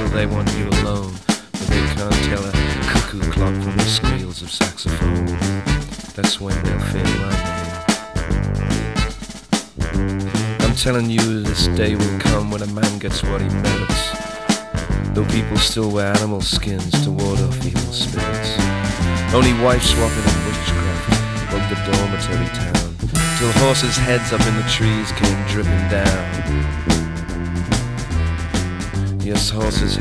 feel they want you alone, but they can't tell a cuckoo clock from the squeals of saxophone. That's when they'll feel my name. I'm telling you, this day will come when a man gets what he merits, though people still wear animal skins to ward off evil spirits. Only wife swapping and witchcraft bugged the dormitory town, till horses' heads up in the trees came dripping down. Yes, horses'